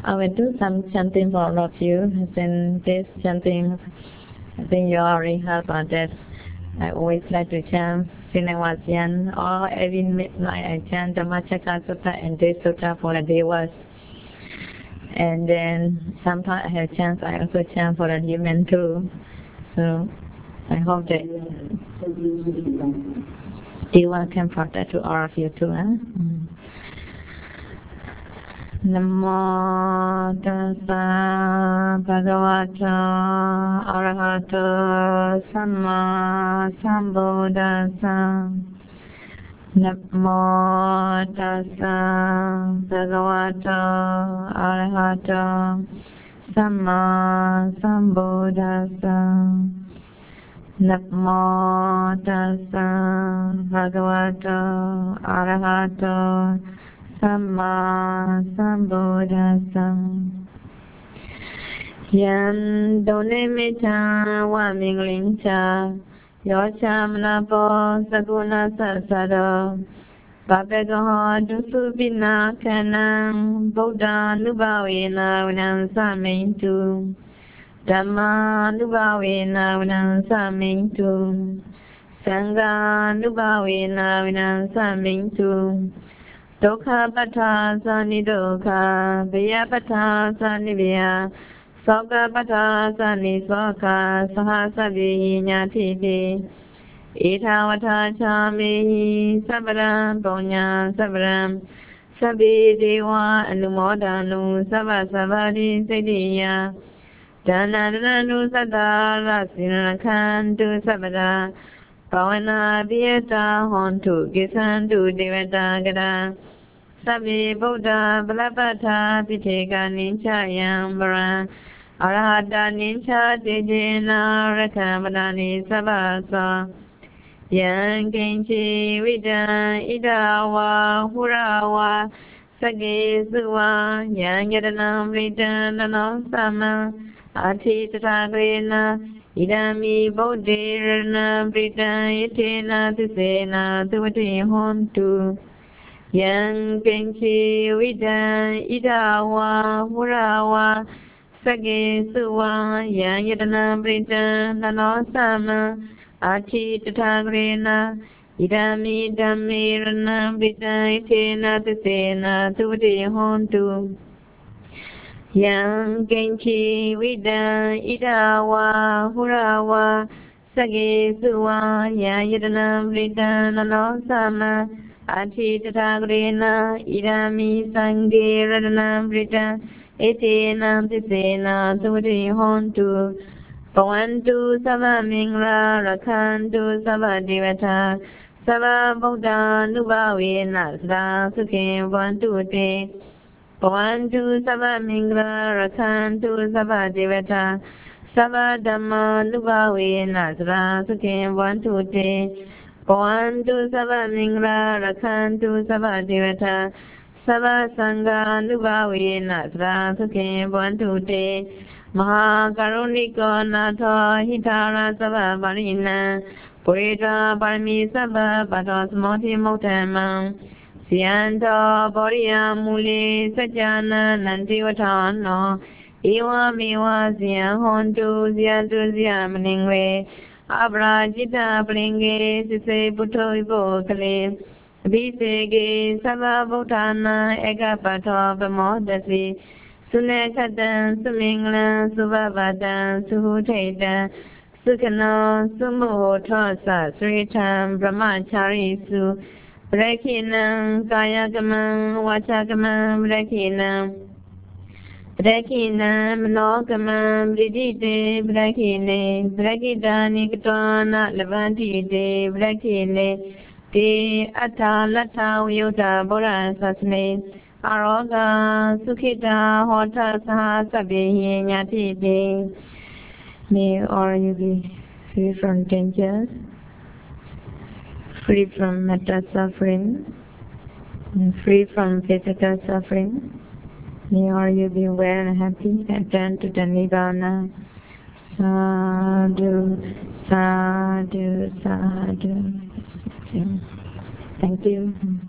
I will do some chanting for all of you. Then this chanting, I think you already heard about that. I always like to chant Sinawasian, or every midnight I chant Dhammacakka Sutta and Day Sutta for the Devas. And then sometimes I have chance, I also chant for the human too. So I hope that Deva can protect to all of you too. Namo tassa bhagavata arahato samma sambuddhassa. Namo tassa bhagavata arahato samma sambuddhassa. Namo tassa bhagavato arahato Samma Sambuddhassa. Yan Donemicha Waminglincha Yochamnapo Saguna Sasado Babegaho Dusubina Kanang Buddha Nubawina Vinam Samintu Dhamma Nubawina Vinam Samintu Sangha Nubawina Vinam Samintu Dukha Pata Sani Dukha, Biya Pata Sani Biya, Soka Pata Sani Soka, Sahasabi Nyati, Itawata Chami, Sabaram Ponya Sabaram, Sabi Dewa Anumodanu, Sabasabadi Sidiya, Danadanu Sadara Sinakantu Sabada, Pavana Vieta Hontu Gisantu Devata Gada Sabi Buddha Balapata Piteka Nincha Yambara Arahata Nincha Tejena Rakamadani Sabasa Yang Kenchi Vida Idawa Hurawa Sagi Suwa Yang Yadanam Rita Nanam Sama Ati Tatagrina Idami Bodhirana Brita Yatena Tisena Tuvati Hontu Yang Penchi Vida Idawa Hurawa Sage Suwa Yang Yadana Brita Nanosama Ati Tatagrina Idami Dhamirana Brita Yatena Tisena Tuvati Hontu Yang Genchi Vida Idawa Hurawa Sage Suwa Yadana Brita Nanosama Ati Tatagrina Idami Sange Radana Brita Etena Tisena Tuvati Hontu Pawantu Sava Mingla Rakantu Sava Devata Sava Buddha Nubawina Sada Sukhe Vantu Te Pawantu Sava Mingla Rakantu Sava Devata Sava Dhamma Nubawina Sada Sukhe Vantu Te Pawantu Sava Mingla Rakantu Sava Devata Sava Sangha Nubawina Sada Sukhe Vantu Te Maha Karuniko Nato Hitara Sava Varina Purita Parami Sava Patos Moti Motamam Siyanto Bodhiya Muli Sajjana Nantivatano Iwa Miwa Siya Hontu Siyantu Siya Maningwe Abrajita Plinge Sise Puto Ibo Kale Visege Sava Bhutana Eka Pato Pamodasi Sunekatan Sumingla Suvavada Suhuteda Sukano Sumo Tosa Sritam Brahmachari Su Brekinam Kayagamam Vachagamam Brekinam Nogamam Bridite Brekine Brekita Nikitana Levantite Brekine De Atalata Vyuta Bora Sasne Aroga Sukhita Hota Saha Sabihi Nyati. May all you be free from dangers, free from mental suffering, and free from physical suffering. May all you be well and happy and turn to the Nibbana. Sadhu, sadhu, sadhu. Thank you.